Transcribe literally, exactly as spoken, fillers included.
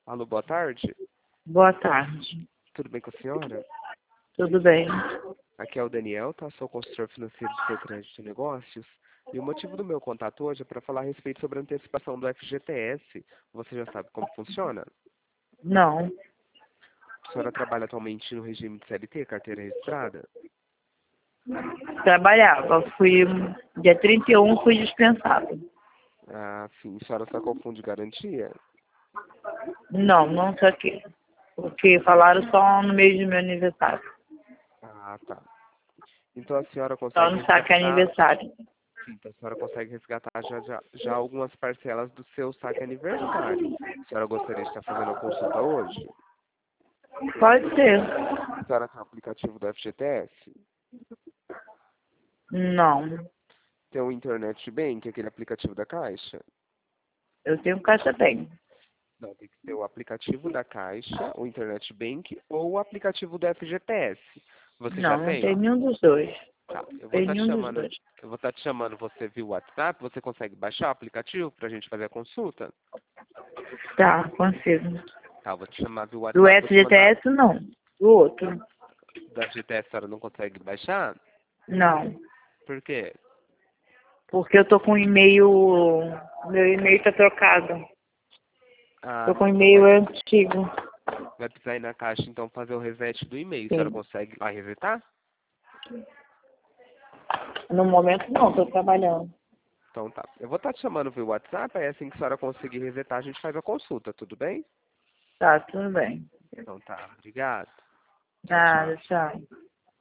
Alô, boa tarde. Boa tarde. Tudo bem com a senhora? Tudo bem? Aqui é o Daniel, tá? Sou consultor financeiro do seu crédito e negócios. E o motivo do meu contato hoje é para falar a respeito sobre a antecipação do F G T S. Você já sabe como funciona? Não. A senhora trabalha atualmente no regime de C L T, carteira registrada? Trabalhava. Fui dia trinta e um fui dispensado. Ah, sim. A senhora só confunde garantia? Não, não saquei. Porque falaram só no mês do meu aniversário. Ah, tá. Então a senhora Só consegue no saque resgatar... aniversário. Sim, então a senhora consegue resgatar já, já, já algumas parcelas do seu saque aniversário. A senhora gostaria de estar fazendo a consulta hoje? Pode ser. A senhora tem o aplicativo do F G T S? Não. Tem o Internet Bank, aquele aplicativo da Caixa? Eu tenho caixa bem. Não, tem que ser o aplicativo da Caixa, o Internet Bank ou o aplicativo do F G T S. Você já Não, não tem? tem nenhum dos dois. Tá. Eu vou Tem estar te nenhum dos chamando, dois. eu vou estar te chamando você via WhatsApp. Você consegue baixar o aplicativo para a gente fazer a consulta? Tá, consigo. Tá, eu vou te chamar via Do WhatsApp, vou te mandar. F G T S não. Do outro. Do F G T S a senhora não consegue baixar? Não. Por quê? Porque eu tô com e-mail. Meu e-mail tá trocado. Ah, Tô com então e-mail vai, antigo. vai precisar ir na Caixa então fazer o reset do e-mail. A senhora Sim. consegue ir lá resetar? No momento não, tô trabalhando. Então tá. Eu vou estar te chamando via WhatsApp, aí assim que a senhora conseguir resetar, a gente faz a consulta, tudo bem? Tá, tudo bem. Então tá. Obrigado. Tchau, Nada, tchau. tchau.